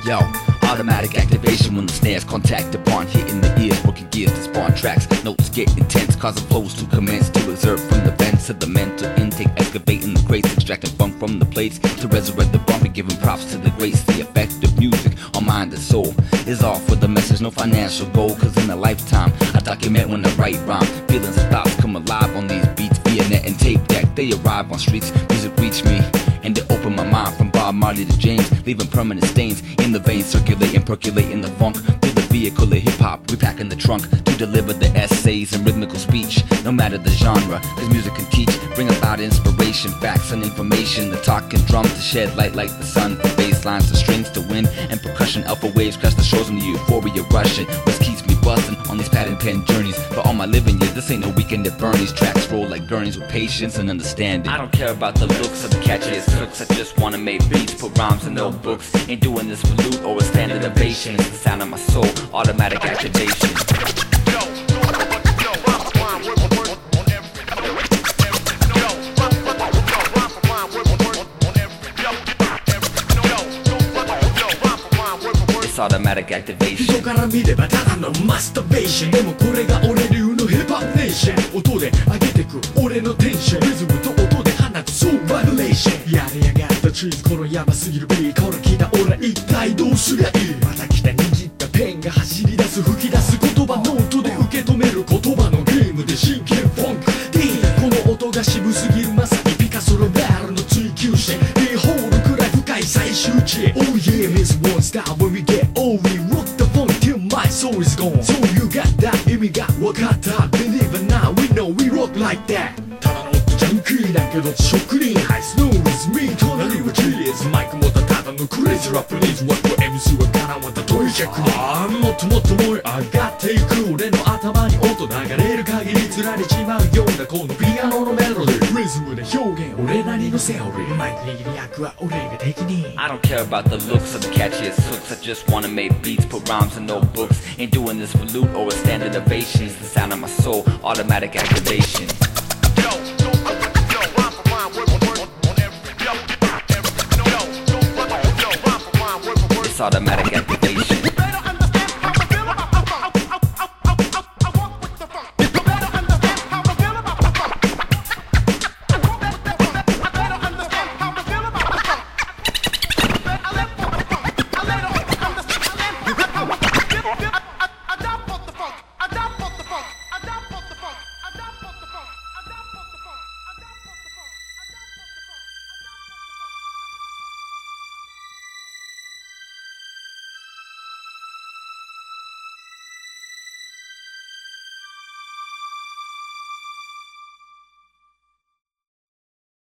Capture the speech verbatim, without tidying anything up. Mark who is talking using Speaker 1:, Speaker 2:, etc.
Speaker 1: Yo, automatic activation when the snares contact the pawn, hitting the ears, working gears to spawn tracks. Notes get intense, causing flows to commence to exert from the vents to the mental intake, excavating the crates, extracting funk from the plates to resurrect the bump and giving props to the greats. The effect of music on mind and soul is all for the message, no financial goal. Cause in a lifetime, I document when I write rhyme. Feelings and thoughts come alive on these beats via net and tape deck. They arrive on streets, music reach me, and they open my mind from Bob Marley to James, leaving permanent stains in the veins, circulating, percolating the funk through the vehicle of hip-hop. We pack in the trunk to deliver the essays and rhythmical speech, no matter the genre, cause music can teach, bring about inspiration, facts and information. The talking drums to shed light like the sun, from bass lines to strings to wind and percussion. Alpha waves crash the shows in the euphoria rushing, which keeps me busting on these pattern pen journeys. For all my living years, this ain't no weekend at Bernie's. Tracks roll like gurneys with patience and understanding. I don't care about the looks of the catchiest hooks, I just wanna make beats, put rhymes in notebooks. Ain't doing this for loot or a standard ovation. It's the sound of my soul, automatic activation. It's automatic activation.
Speaker 2: 人から見ればただのマスターベーション。でもこれが俺流のヒップホップネーション。音で上げてく俺のテンション、リズムと音で放つソウルバイブレーション。やれやがったチーズ、このヤバすぎるビート。これ来た俺一体どうすりゃいい。また来た握ったペンが走り出す、吹き出す言葉、ノートで受け止める言葉のゲームで真剣フォンク。この音が渋すぎる、まさにピカソのバルの追求して、ビーホールくらい深い最終地。Oh yeah, it's one style when we get old, we rock the funk till my soul is gone. So you got that 意味がわかった。Believe it now, we know we rock like that. ただのジャンキーだけど職人、ハイスノーズミー隣はキリーズ。マイク持ったただのクレイジーラップニーズ。ワック エムシー はかなわった問いひゃくにん。あーもっともっと燃え上がっていく。俺の頭に音流れる限りつられちまうようなこのピアノのメロディー。リズムで表現、俺なりのセオリー。マイク握る役は俺が適任。
Speaker 1: I don't care about the looks of the catchiest hooks, I just wanna make beats, put rhymes in notebooks. Ain't doing this for loot or a standard ovation. It's the sound of my soul, automatic activation. It's automatic activation.